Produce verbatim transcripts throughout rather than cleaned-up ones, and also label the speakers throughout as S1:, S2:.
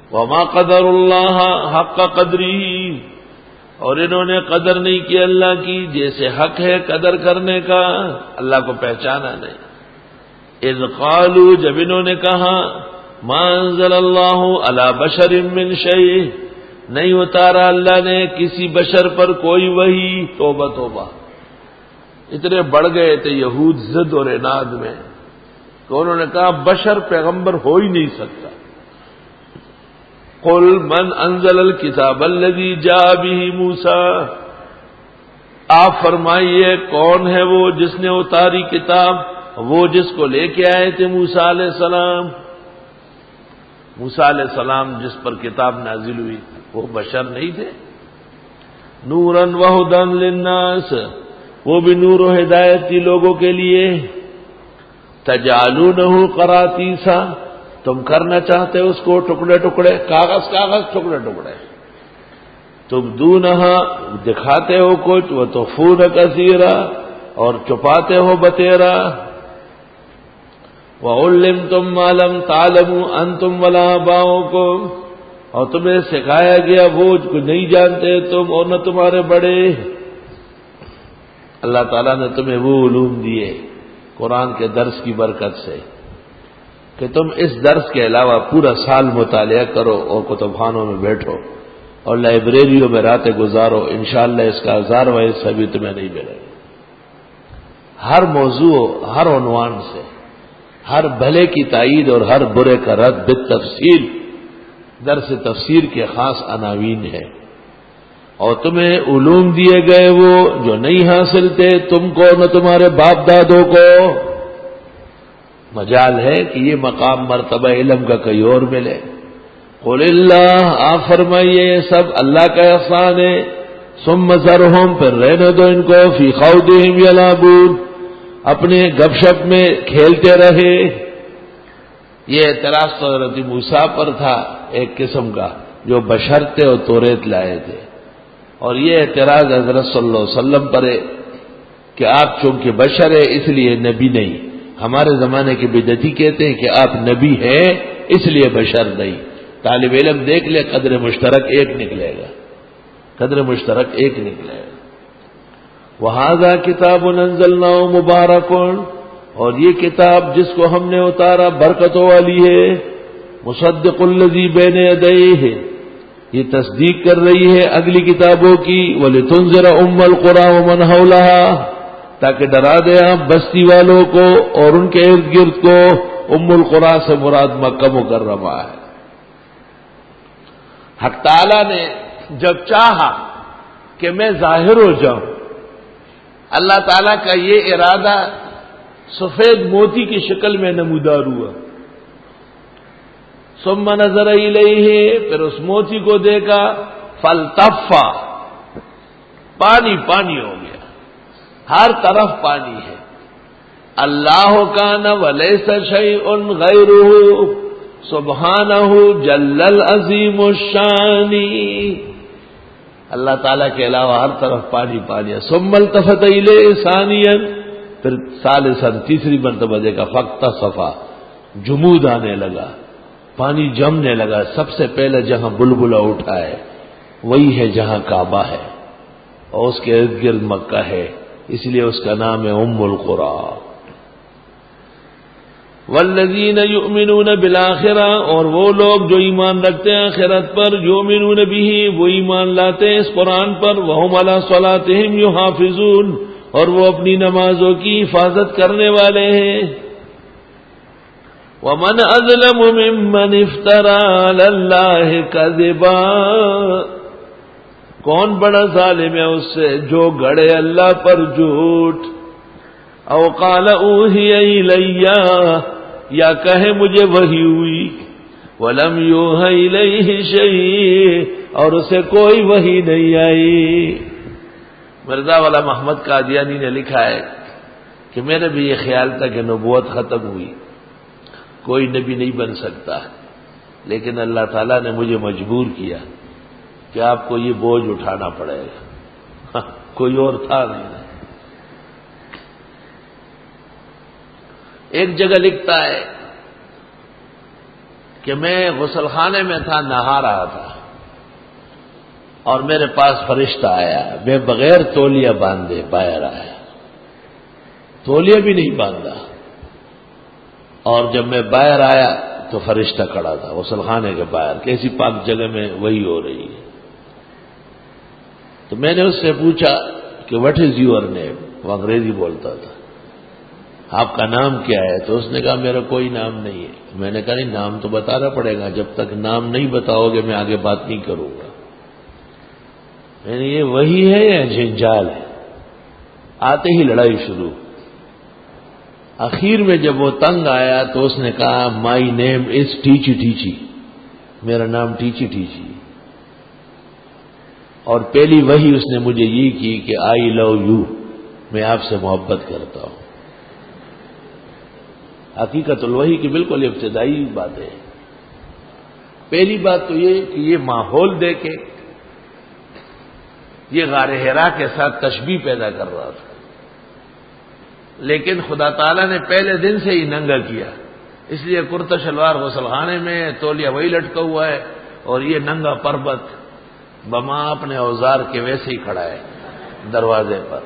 S1: وما قدر اللہ حق قدری، اور انہوں نے قدر نہیں کی اللہ کی جیسے حق ہے قدر کرنے کا، اللہ کو پہچانا نہیں۔ اذ قالوا، جب انہوں نے کہا ما انزل اللہ علی بشر من شیء، نہیں اتارا اللہ نے کسی بشر پر کوئی وحی، توبہ توبہ، اتنے بڑھ گئے تھے یہود ضد اور عناد میں کہ انہوں نے کہا بشر پیغمبر ہو ہی نہیں سکتا۔ قل من انزل الکتاب الذی جاء به موسیٰ، آپ فرمائیے کون ہے وہ جس نے اتاری کتاب، وہ جس کو لے کے آئے تھے موسیٰ علیہ السلام۔ موسیٰ علیہ السلام جس پر کتاب نازل ہوئی وہ بشر نہیں تھے؟ نوراً وہدی للناس، وہ بھی نور و ہدایت تھی لوگوں کے لیے۔ تجعلونہ قراطیسا، تم کرنا چاہتے اس کو ٹکڑے ٹکڑے، کاغذ کاغذ ٹکڑے ٹکڑے۔ تبدونہا، دکھاتے ہو کچھ، وتخفون کثیرا، اور چھپاتے ہو بتیرا۔ وعلمتم ما لم تعلموا انتم ولا آباؤکم، اور تمہیں سکھایا گیا وہ جو نہیں جانتے تم اور نہ تمہارے بڑے۔ اللہ تعالیٰ نے تمہیں وہ علوم دیے قرآن کے درس کی برکت سے کہ تم اس درس کے علاوہ پورا سال مطالعہ کرو اور کتب خانوں میں بیٹھو اور لائبریریوں میں راتیں گزارو، انشاءاللہ اس کا ہزارواں حصہ بھی تمہیں نہیں ملے گا۔ ہر موضوع، ہر عنوان سے، ہر بھلے کی تائید اور ہر برے کا رد بالتفصیل درس تفسیر کے خاص عناوین ہے، اور تمہیں علوم دیے گئے وہ جو نہیں حاصل تھے تم کو نہ تمہارے باپ دادوں کو۔ مجال ہے کہ یہ مقام مرتبہ علم کا کہیں اور ملے۔ قل اللہ، آپ فرمائیے یہ سب اللہ کا احسان ہے۔ ثم ذرہم، پھر رہنے دو ان کو، فی خوضہم یلعبون، اپنے گپ شپ میں کھیلتے رہے۔ یہ اعتراض تو حضرت موسیٰ پر تھا ایک قسم کا، جو بشر تھے اور توریت لائے تھے، اور یہ اعتراض حضرت صلی اللہ علیہ وسلم پر ہے کہ آپ چونکہ بشر ہے اس لیے نبی نہیں۔ ہمارے زمانے کے بدعتی کہتے ہیں کہ آپ نبی ہیں اس لیے بشر نہیں۔ طالب علم دیکھ لے، قدر مشترک ایک نکلے گا، قدر مشترک ایک نکلے گا۔ وَهَذَا كِتَابٌ أَنزَلْنَاهُ مُبَارَكٌ، اور یہ کتاب جس کو ہم نے اتارا برکتوں والی ہے۔ مُصَدِّقُ الَّذِي بَيْنَ يَدَيْهِ، یہ تصدیق کر رہی ہے اگلی کتابوں کی۔ وَلِتُنذِرَ أُمَّ الْقُرَىٰ وَمَنْ حَوْلَهَا، تاکہ ڈرا دے آپ بستی والوں کو اور ان کے ارد گرد کو۔ ام القریٰ سے مراد مکہ مکرمہ ہے۔ حق تعالیٰ نے جب چاہا کہ میں ظاہر ہو جاؤں، اللہ تعالیٰ کا یہ ارادہ سفید موتی کی شکل میں نمودار ہوا۔ ثم نظر الیہ، پھر اس موتی کو دیکھا، فالتفا، پانی پانی ہو گیا، ہر طرف پانی ہے۔ اللہ کان ولیس شیء غیرہ سبحانہ جل العظیم الشان، اللہ تعالیٰ کے علاوہ ہر طرف پانی پانی ہے۔ ثم التفت الیہ ثانیا، پھر ثالثا تیسری مرتبہ دیکھا، فاقتصفا، جمود آنے لگا، پانی جمنے لگا۔ سب سے پہلے جہاں بلبلہ اٹھا ہے وہی ہے جہاں کعبہ ہے اور اس کے ارد گرد مکہ ہے، اس لیے اس کا نام ہے ام القریٰ۔ والذین یؤمنون بالآخرہ، اور وہ لوگ جو ایمان رکھتے ہیں آخرت پر، یؤمنون بہ، وہ ایمان لاتے ہیں اس قرآن پر، وہم علی صلاتہم یحافظون، اور وہ اپنی نمازوں کی حفاظت کرنے والے ہیں۔ ومن اظلم ممن افترى علی اللہ کذبا، کون بڑا ظالم ہے اس سے جو گڑے اللہ پر جھوٹ۔ او قال اوحی الی، یا کہے مجھے وحی ہوئی، ولم یوحی الیہ شیء، اور اسے کوئی وحی نہیں آئی۔ مرزا والا محمد قادیانی نے لکھا ہے کہ میرے بھی یہ خیال تھا کہ نبوت ختم ہوئی، کوئی نبی نہیں بن سکتا، لیکن اللہ تعالیٰ نے مجھے مجبور کیا کہ آپ کو یہ بوجھ اٹھانا پڑے گا، کوئی اور تھا نہیں۔ ایک جگہ لکھتا ہے کہ میں غسل خانے میں تھا، نہا رہا تھا، اور میرے پاس فرشتہ آیا، میں بغیر تولیہ باندھے باہر آیا، تولیہ بھی نہیں باندھا، اور جب میں باہر آیا تو فرشتہ کھڑا تھا غسل خانے کے باہر، کیسی پاک جگہ میں وہی ہو رہی ہے۔ تو میں نے اس سے پوچھا کہ واٹ از یور نیم، وہ انگریزی بولتا تھا، آپ کا نام کیا ہے؟ تو اس نے کہا میرا کوئی نام نہیں ہے۔ میں نے کہا نہیں، نام تو بتانا پڑے گا، جب تک نام نہیں بتاؤ گے میں آگے بات نہیں کروں گا۔ میں نے یہ وہی ہے یا جنجال ہے؟ آتے ہی لڑائی شروع۔ آخر میں جب وہ تنگ آیا تو اس نے کہا مائی نیم از ٹیچی ٹیچی، میرا نام ٹیچی ٹیچی، اور پہلی وہی اس نے مجھے یہ کی کہ آئی لو یو، میں آپ سے محبت کرتا ہوں۔ حقیقت الوحی کی بالکل ابتدائی بات ہے۔ پہلی بات تو یہ کہ یہ ماحول دے کے یہ غار حرا کے ساتھ تشبیہ پیدا کر رہا تھا، لیکن خدا تعالیٰ نے پہلے دن سے ہی ننگا کیا، اس لیے کرتا شلوار غسل خانے میں، تولیہ وہی لٹکا ہوا ہے، اور یہ ننگا پربت بما اپنے اوزار کے ویسے ہی کھڑا ہے دروازے پر۔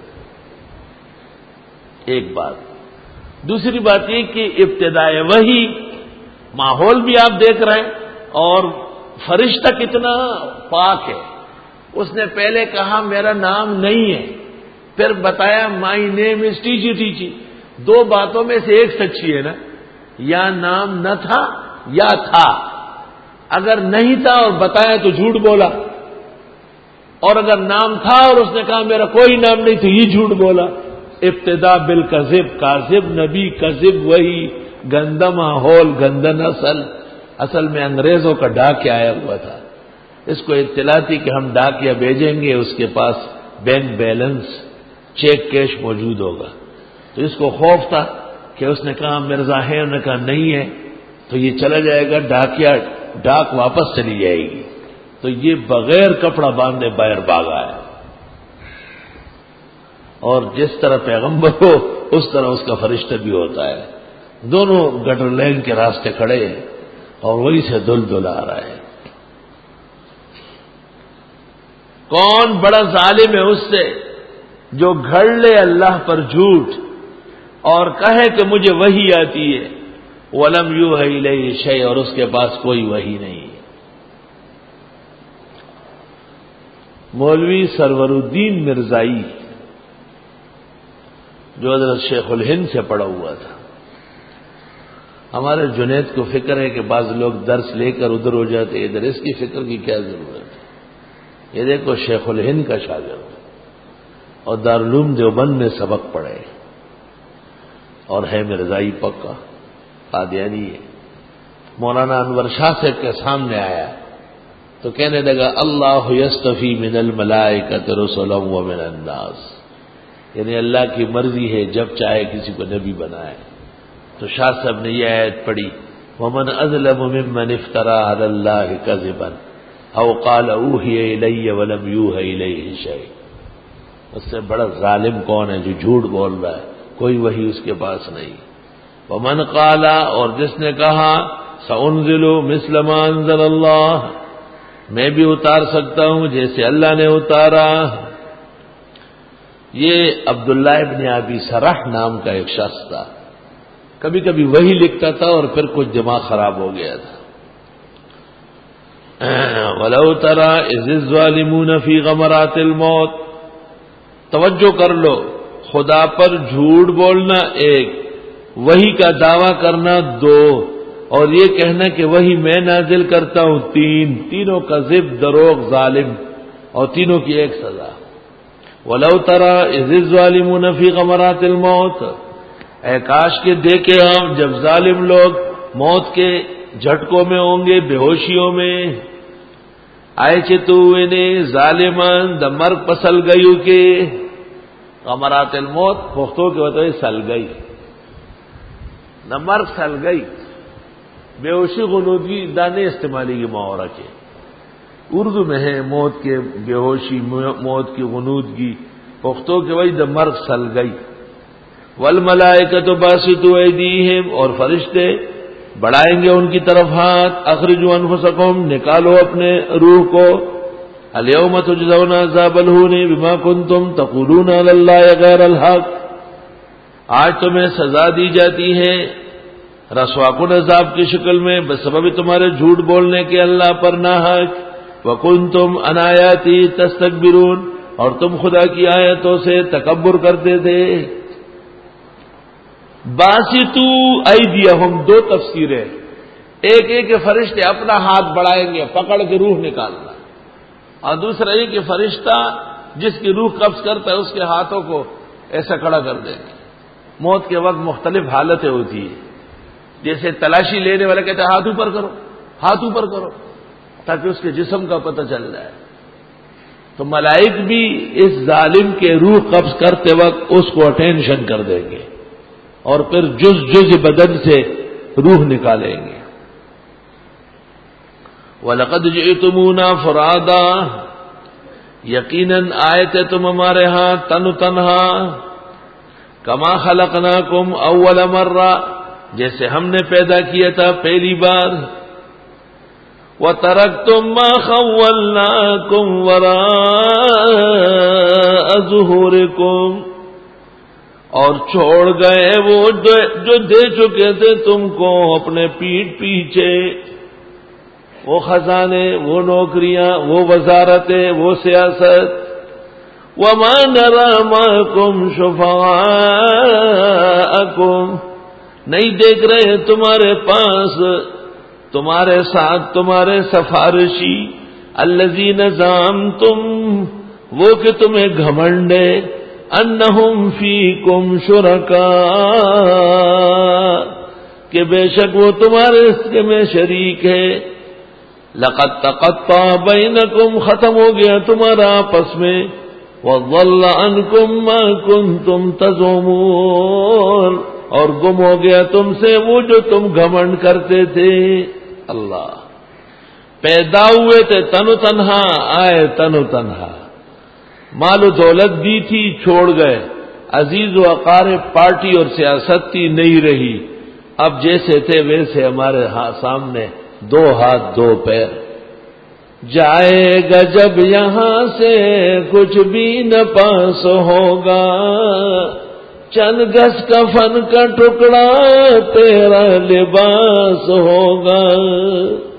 S1: ایک بات۔ دوسری بات یہ کہ ابتدائے وہی ماحول بھی آپ دیکھ رہے ہیں، اور فرشتہ کتنا پاک ہے۔ اس نے پہلے کہا میرا نام نہیں ہے، پھر بتایا مائی نیم از ٹیچی ٹیچی۔ دو باتوں میں سے ایک سچی ہے نا، یا نام نہ تھا یا تھا۔ اگر نہیں تھا اور بتایا تو جھوٹ بولا، اور اگر نام تھا اور اس نے کہا میرا کوئی نام نہیں تو یہ جھوٹ بولا۔ ابتدا بالکذب، کاذب نبی، کذب وہی، گندا ماحول، گندا نسل۔ اصل میں انگریزوں کا ڈاکیا آیا ہوا تھا، اس کو اطلاع تھی کہ ہم ڈاکیا بھیجیں گے، اس کے پاس بینک بیلنس، چیک کیش موجود ہوگا، تو اس کو خوف تھا کہ اس نے کہا مرزا ہے، انہوں نے کہا نہیں ہے تو یہ چلا جائے گا، ڈاکیا ڈاک واپس چلی جائے گی، تو یہ بغیر کپڑا باندھے باہر بھاگا ہے۔ اور جس طرح پیغمبر ہو اس طرح اس کا فرشتہ بھی ہوتا ہے۔ دونوں گٹر لین کے راستے کھڑے ہیں اور وہی سے دل دل آ رہا ہے۔ کون بڑا ظالم ہے اس سے جو گھڑ لے اللہ پر جھوٹ اور کہے کہ مجھے وحی آتی ہے، وَلَمْ يُوحَ إِلَيْهِ شَيْءٌ، اور اس کے پاس کوئی وحی نہیں ہے۔ مولوی سرور الدین مرزائی جو حضرت شیخ الہند سے پڑھا ہوا تھا، ہمارے جنید کو فکر ہے کہ بعض لوگ درس لے کر ادھر ہو جاتے، ادھر اس کی فکر کی کیا ضرورت ہے؟ یہ دیکھو شیخ الہند کا شاگرد اور دارالعلوم دیوبند میں سبق پڑھے، اور ہے مرزائی پکا قادیانی ہے۔ مولانا انور شاہ صاحب کے سامنے آیا تو کہنے لگا اللہ یستفی من الملائکۃ رسلا ومن الناس، یعنی اللہ کی مرضی ہے جب چاہے کسی کو نبی بنائے۔ تو شاہ صاحب نے یہ آیت پڑھی ومن اظلم ممن افترى علی اللہ کذبا او قال اوحی الی ولم یوحى الیہ شیء، اس سے بڑا ظالم کون ہے جو جھوٹ بول رہا ہے، کوئی وحی اس کے پاس نہیں۔ ومن قال، اور جس نے کہا سأنزل مثل ما انزل اللہ، میں بھی اتار سکتا ہوں جیسے اللہ نے اتارا۔ یہ عبداللہ ابن ابی سرح نام کا ایک شخص تھا، کبھی کبھی وہی لکھتا تھا اور پھر کچھ دماغ خراب ہو گیا تھا۔ وَلَوْ تَرَىٰ إِذِ الظَّالِمُونَ فِي غَمَرَاتِ الْمَوْتِ، توجہ کر لو، خدا پر جھوٹ بولنا ایک، وحی کا دعویٰ کرنا دو، اور یہ کہنا کہ وہی میں نازل کرتا ہوں تین، تینوں کا ضد، دروغ، ظالم، اور تینوں کی ایک سزا۔ وَلَوْ تَرَىٰ إِذِ الظَّالِمُونَ فِي غَمَرَاتِ الْمَوْتِ، اے کاش کے دیکھے ہم جب ظالم لوگ موت کے جھٹکوں میں ہوں گے، بے ہوشیوں میں، آئے چتو انہیں ظالمان دا مرگ پسل گئیو کے، غمرات الموت پختوں کے ہوتے سل گئی، دا مرگ سل گئی، بے ہوشی غنودگی دانے استعمالی کی محاورہ کے اردو میں ہے، موت کے بے ہوشی، موت کی غنودگی، پختوں کے وہی دا مرگ سل گئی۔ والملائکۃ باسطوا ایدیہم، اور فرشتے بڑھائیں گے ان کی طرف ہاتھ، اخرجوا انفسکم، نکالو اپنے روح کو، الیوم تجزون عذاب الہون بما کنتم تقولون علی اللہ غیر الحق، آج تمہیں سزا دی جاتی ہے رسواکن عذاب کی شکل میں بسبب تمہارے جھوٹ بولنے کے اللہ پر ناحق، وکنتم عن آیاتی تستکبرون، اور تم خدا کی آیتوں سے تکبر کرتے تھے۔ باسطو ایدیہم، دو تفسیریں، ایک ایک کہ فرشتے اپنا ہاتھ بڑھائیں گے پکڑ کے روح نکالنا، اور دوسرا یہ کہ فرشتہ جس کی روح قبض کرتا ہے اس کے ہاتھوں کو ایسا کھڑا کر دیں گے۔ موت کے وقت مختلف حالتیں ہوتی ہیں، جیسے تلاشی لینے والے کہتے ہیں ہاتھ اوپر کرو، ہاتھ اوپر کرو، تاکہ اس کے جسم کا پتہ چل جائے۔ تو ملائک بھی اس ظالم کے روح قبض کرتے وقت اس کو اٹینشن کر دیں گے اور پھر جز جز بدن سے روح نکالیں گے۔ وَلَقَدْ جِئْتُمُونَا فُرَادًا، یقیناً آئے تھے تم ہمارے ہاں تن تنہا، کما خلقناکم اول مرہ، جیسے ہم نے پیدا کیا تھا پہلی بار، وَتَرَكْتُم مَّا خَوَّلْنَاكُمْ وَرَاءَ ظُهُورِكُمْ، اور چھوڑ گئے وہ جو دے چکے تھے تم کو اپنے پیٹھ پیچھے، وہ خزانے، وہ نوکریاں، وہ وزارتیں، وہ سیاست۔ وَمَا نَرَىٰ مَعَكُمْ شُفَعَاءَكُمْ، نہیں دیکھ رہے تمہارے پاس تمہارے ساتھ تمہارے سفارشی، الذین زعمتم، وہ کہ تمہیں گھمنڈ ہے، انہم فیکم شرکاء، کہ بے شک وہ تمہارے اس میں شریک ہے۔ لقد تقطع بینکم، ختم ہو گیا تمہارا آپس میں، وضل عنکم ما کنتم تزعمون، اور گم ہو گیا تم سے وہ جو تم گھمنڈ کرتے تھے۔ اللہ، پیدا ہوئے تھے تن و تنہا، آئے تن و تنہا، مال و دولت دی تھی چھوڑ گئے، عزیز و اقارب پارٹی اور سیاست تھی نہیں رہی، اب جیسے تھے ویسے ہمارے سامنے دو ہاتھ دو پیر۔ جائے گا جب یہاں سے کچھ بھی نہ پاس ہوگا، چند گز کفن کا ٹکڑا تیرا لباس ہوگا۔